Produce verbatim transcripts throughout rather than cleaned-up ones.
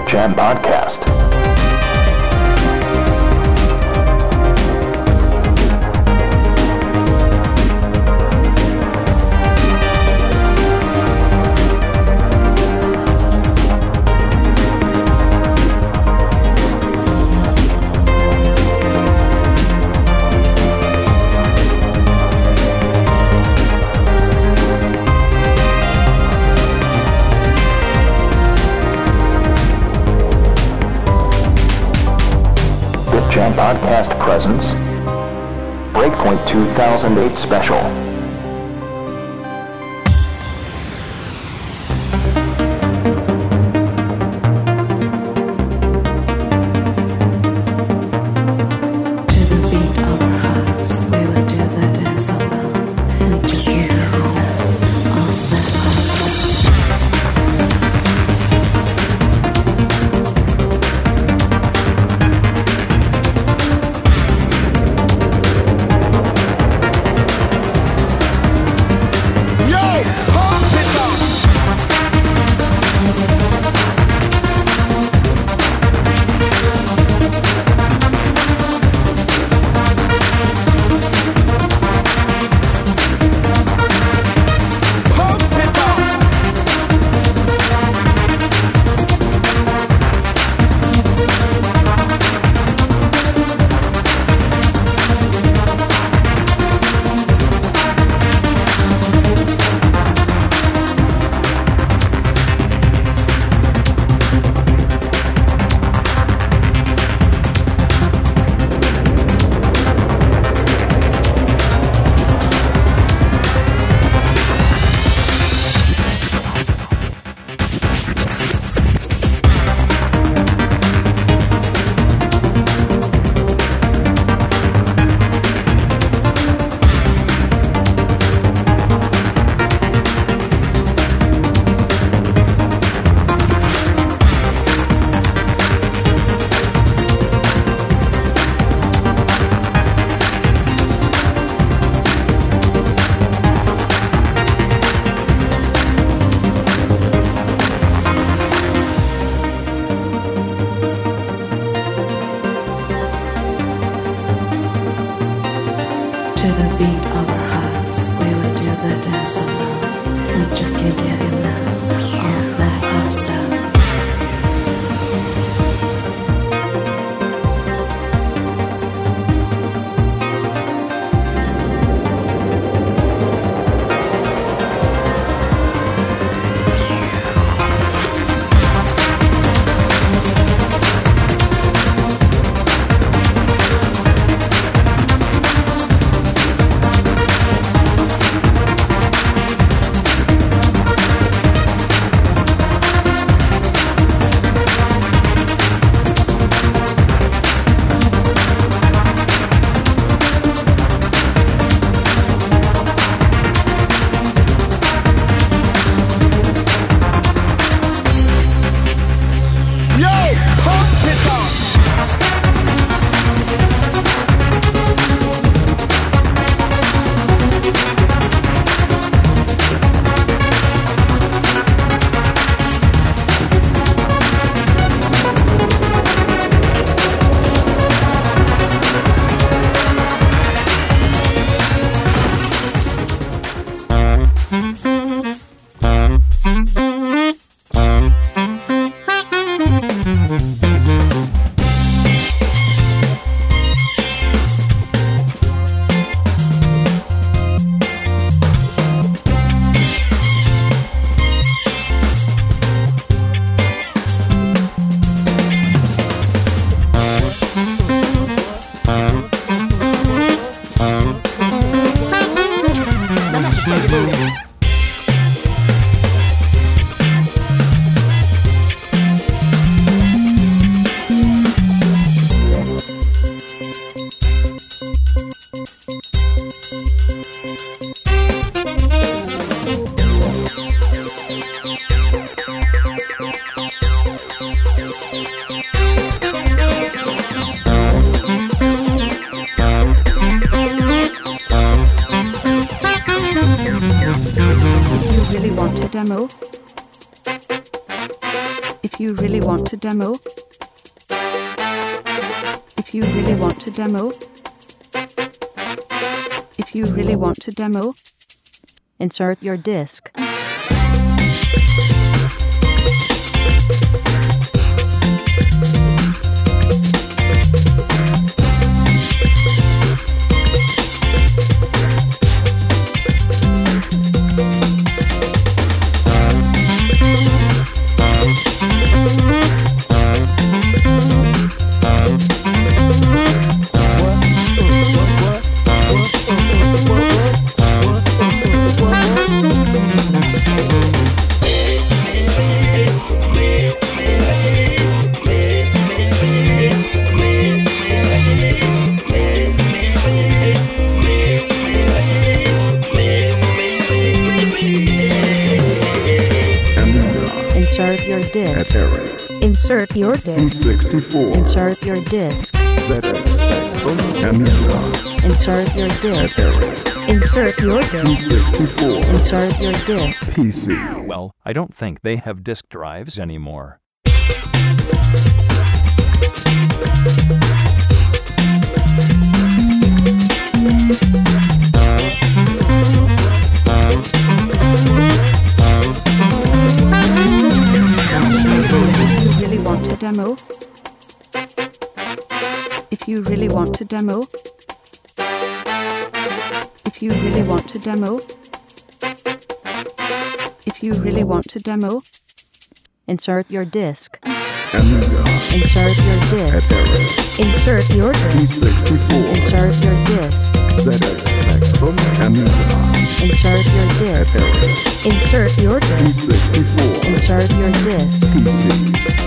Jam Podcast. Jam Podcast presents Breakpoint two thousand eight Special. Demo. If you really want to demo, if you really want to demo, if you really want to demo, insert your disc. Insert your disc. Atari. Insert your C disc. sixty-four. Insert your disc. Z X Spectrum. Amiga. Insert your disc. Atari. Insert your C disc. sixty-four. Insert your disc. P C. Well, I don't think they have disk drives anymore. If you really want to demo, if you really want to demo, if you really want to demo, if you really want to demo, insert your disc. Amiga. Insert your disc. Atari. Insert your C disc. sixty-four. Insert your disc. Z X Spectrum. Amiga. Insert your disc. Atari. Insert your C disc. sixty-four. Insert your disc. P C.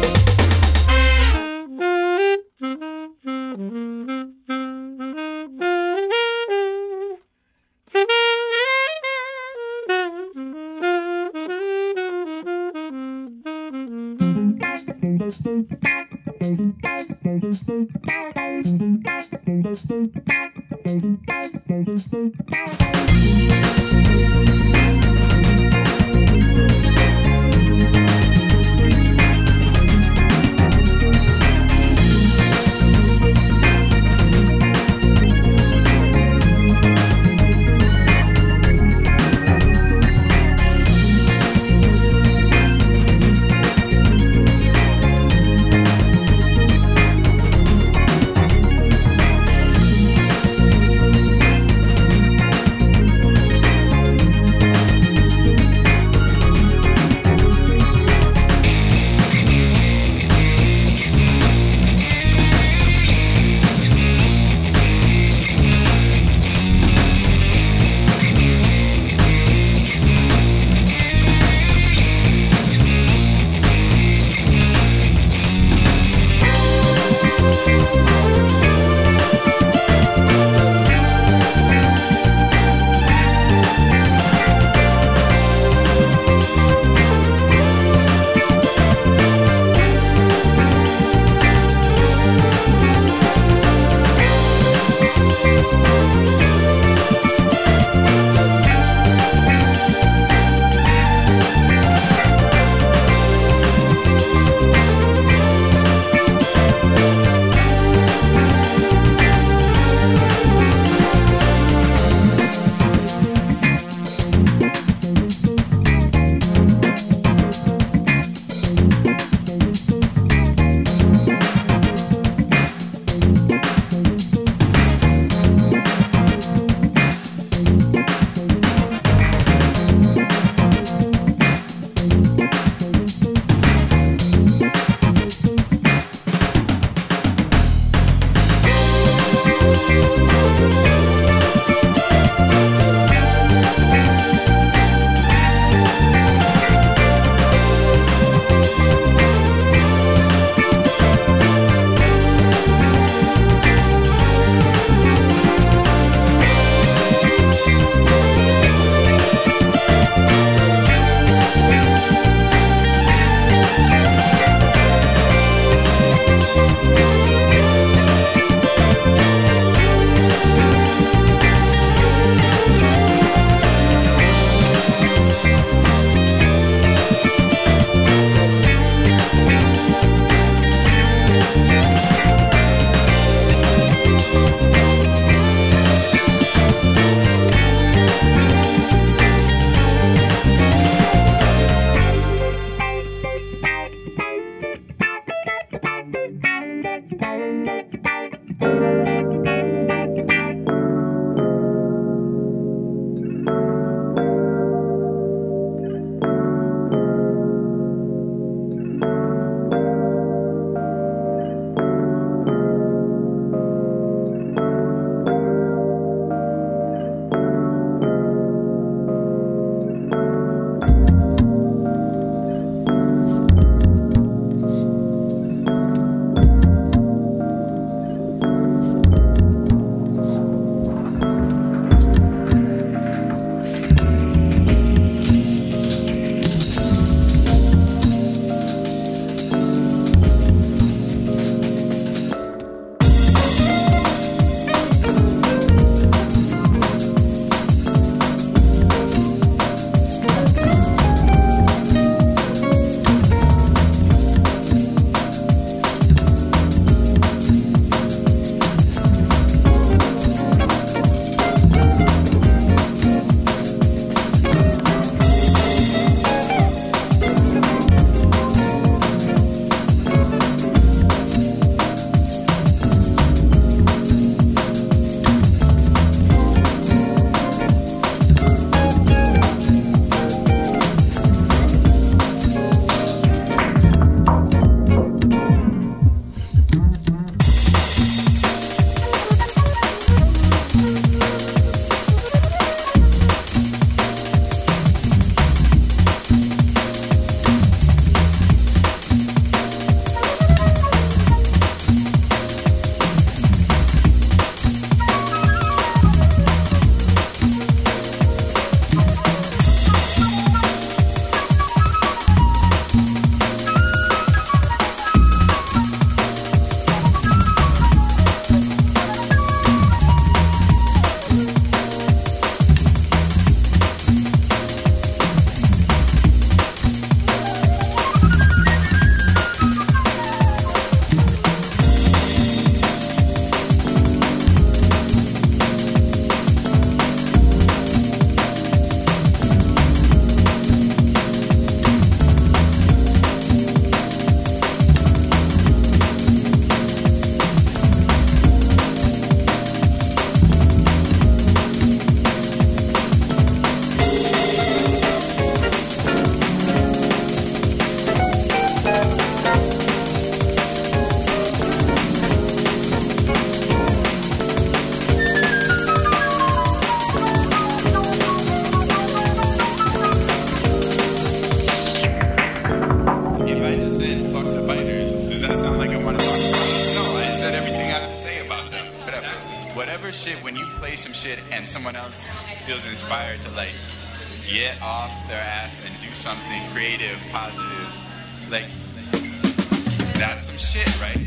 shit, when you play some shit and someone else feels inspired to like get off their ass and do something creative, positive, like that's some shit, right?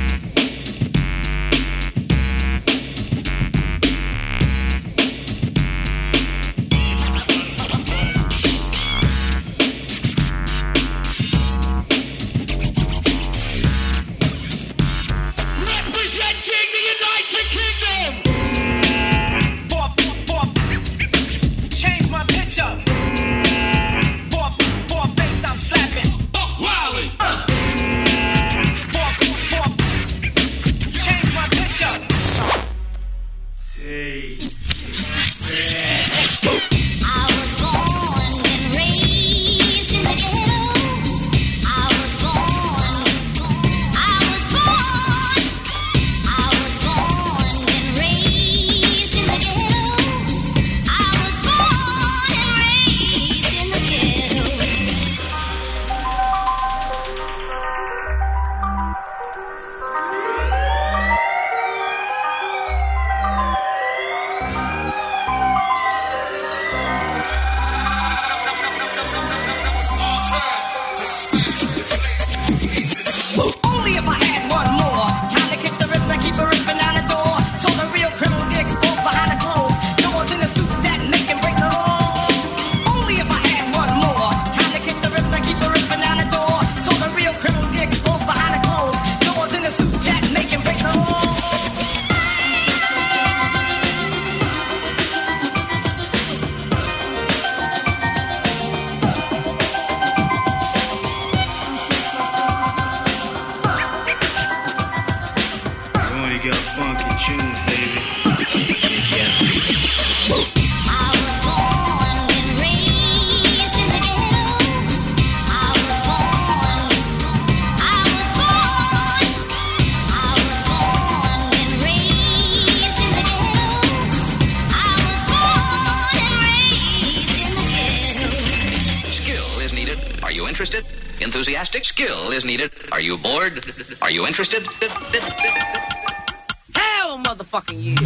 Enthusiastic skill is needed. Are you bored? Are you interested? Hell, motherfucking yeah!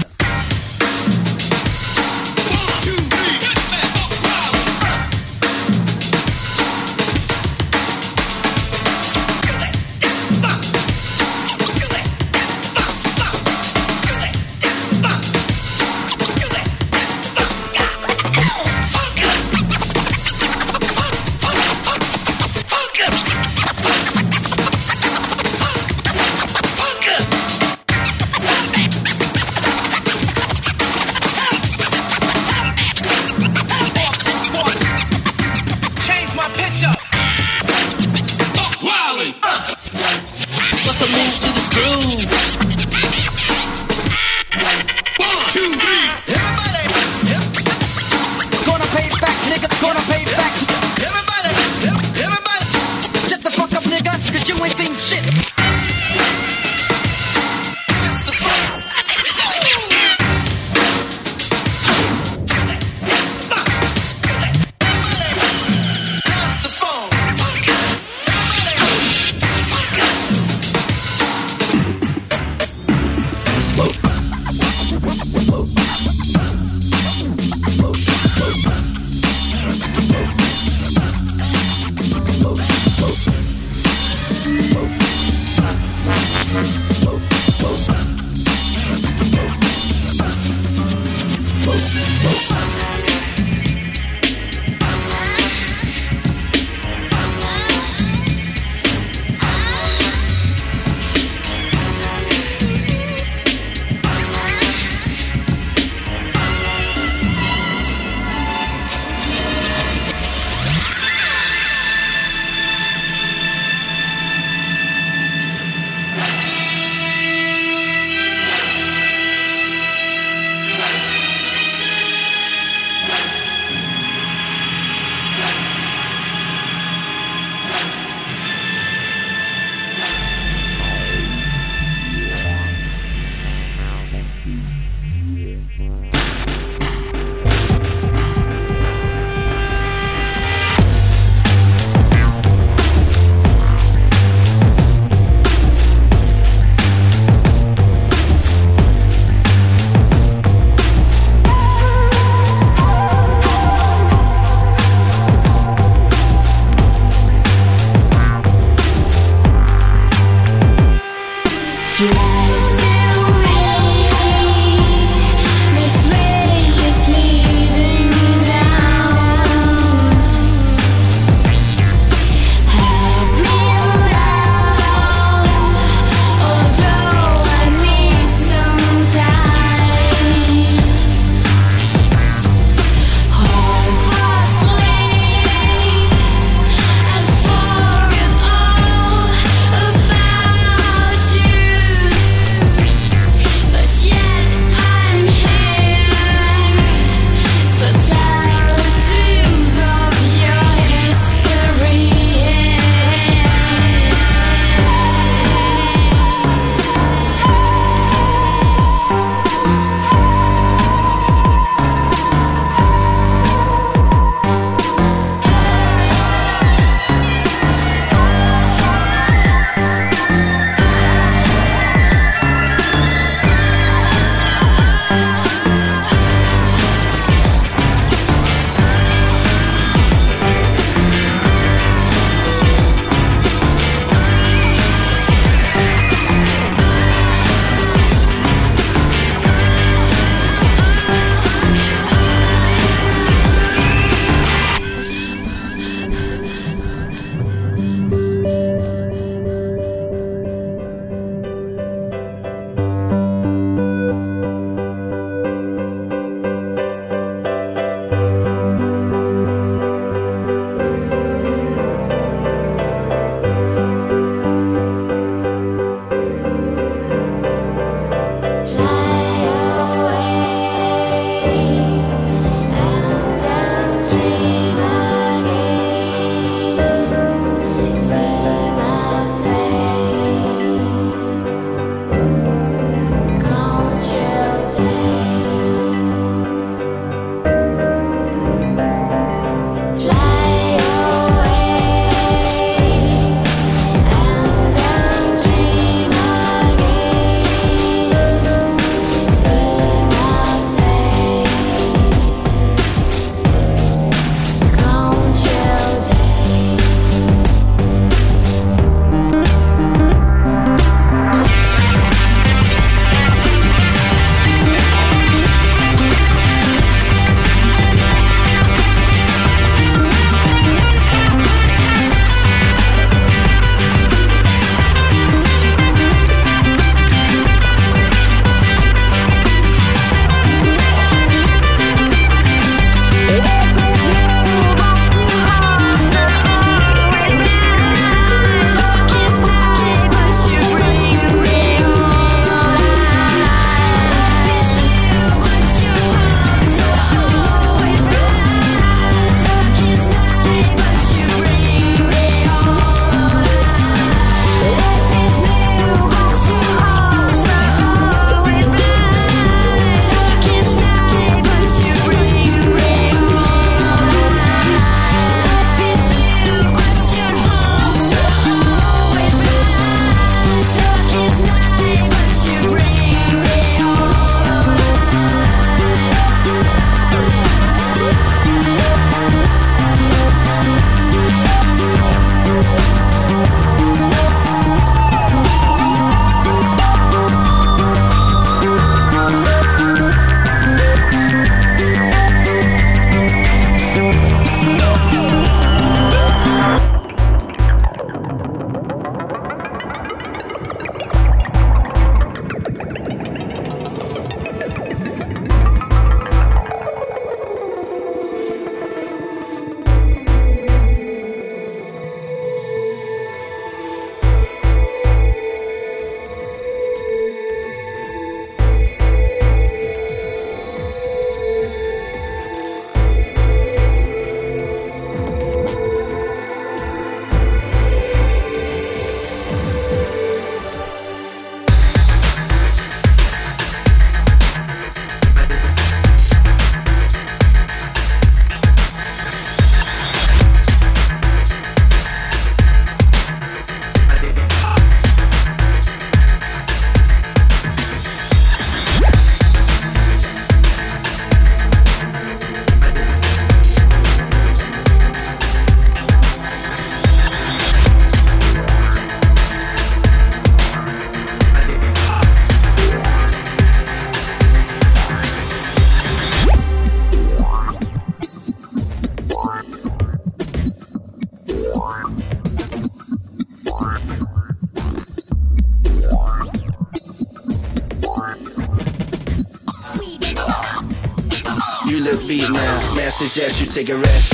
look beat now. May I suggest you take a rest?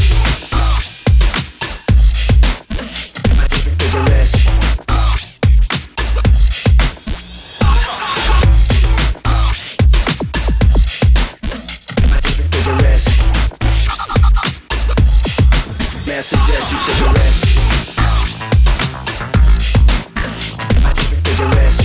Take a rest. Take a rest. May I suggest you take a rest? Take a rest.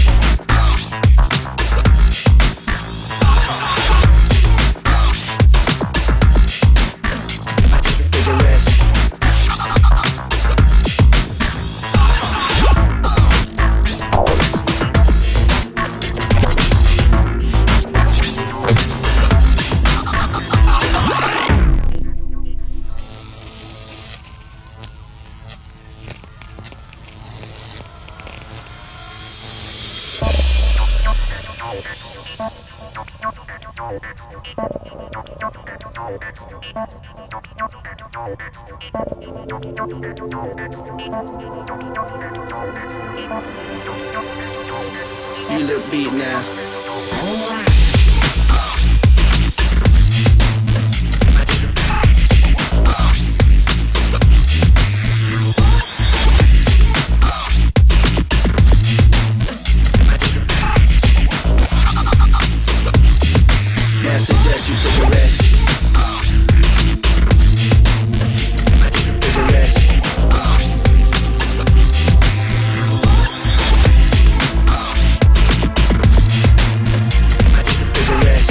You look beat now. May I suggest you take a rest? Take a rest. Take a rest.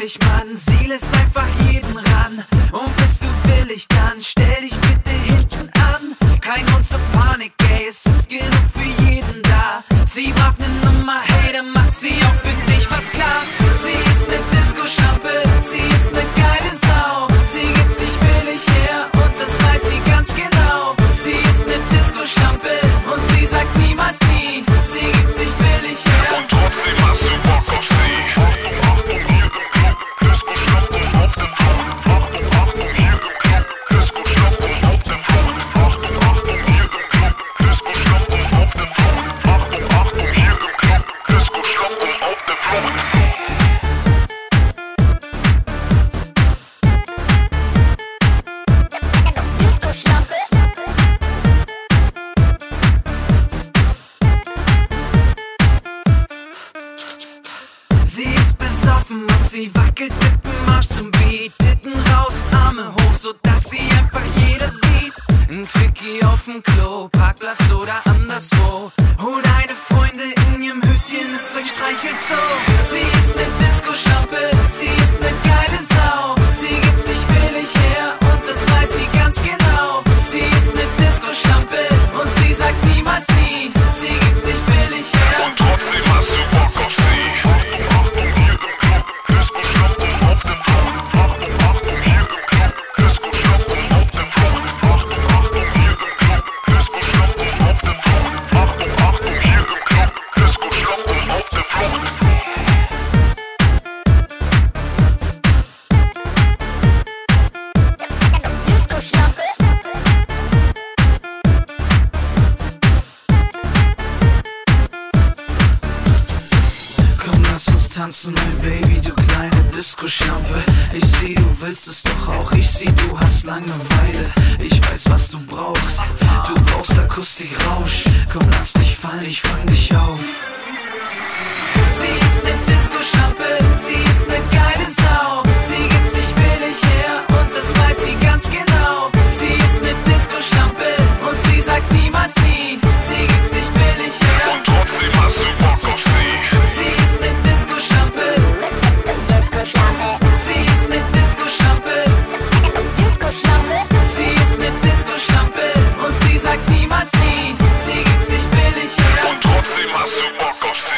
billig, Mann. Sie lässt einfach jeden ran. Und bist du willig, dann stell dich bitte hinten an. Kein Grund zur Panik, ey, es ist genug für jeden da. Sie brav ne Nummer, hey, dann macht sie auch für dich was klar. Sie ist ne Disco-Schlampe, sie ist ne geile Sau. Sie gibt sich billig her und das weiß sie ganz genau. Sie ist ne Disco-Schlampe und sie sagt niemals nie. Sie gibt sich billig her und trotzdem hast du Bock auf sie. Achtung, Achtung, hier im Club, Disco-Schlampe auf dem Flug. Achtung, Achtung, hier im Club, Disco-Schlampe auf dem Flug. Achtung, Achtung, hier im Club, Disco-Schlampe auf dem Flug. Achtung, Achtung, hier im Club, Disco-Schlampe auf dem Flug. Sie ist besoffen und sie wackelt mit dem Arsch zum Beat. Titten raus, Arme hoch, sodass sie einfach jeder sieht. Ein Quickie auf dem Klo, Parkplatz oder anderswo. Holt eine Freunde in ihrem Höschen, es euch streichelt so. Sie ist ne Disco-Schlampe, sie ist ne geile Sau. Sie gibt sich billig her und das weiß sie ganz genau. Sie ist ne Disco-Schlampe und sie sagt niemals nie. Sie gibt sich billig her und trotzdem hast du Bock auf sie. Achtung, Achtung, hier im Club, Disco-Schlampe auf dem Flug. Achtung, Achtung, hier im Club, Disco-Schlampe auf dem Flug. Achtung, Achtung, hier im Club, Disco-Schlampe auf dem Flug. Achtung, Achtung, hier im Club, Disco-Schlampe auf dem Flug. Komm, lass uns tanzen, mein Baby, du kleine Disco-Schlampe. Ich seh, du willst es doch auch, ich seh, du hast Langeweile. Ich weiß, was du brauchst, du brauchst Akustik-Rausch. Komm, lass dich fallen, ich fang dich auf. Sie ist ne Disco-Schlampe, sie ist ne geile Sau. Sie gibt sich billig her und das weiß sie ganz genau. Sie ist ne Disco-Schlampe und sie sagt niemals nie. Sie gibt sich billig her und trotzdem hast du Bock auf sie. Sie ist ne Disco-Schlampe, sie ist ne Disco-Schlampe, sie ist ne Disco-Schlampe und sie sagt niemals nie. Sie gibt sich billig her und trotzdem hast du Bock auf sie.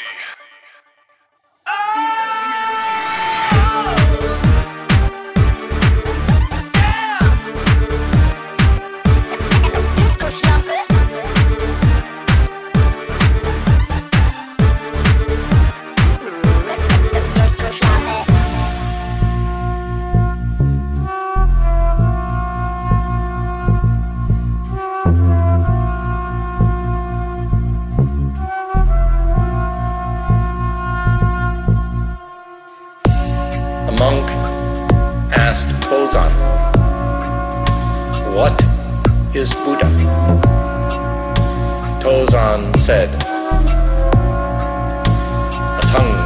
A monk asked Bozan, "What is Buddha?" Tozan said, "A Sangha."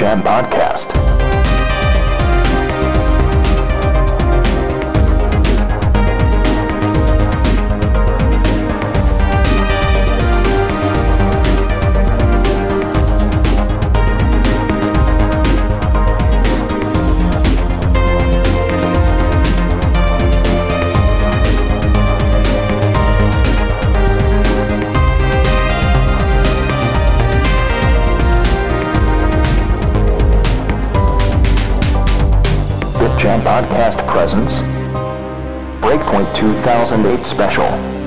Jam Podcast. Jam Podcast presents Breakpoint two thousand eight Special.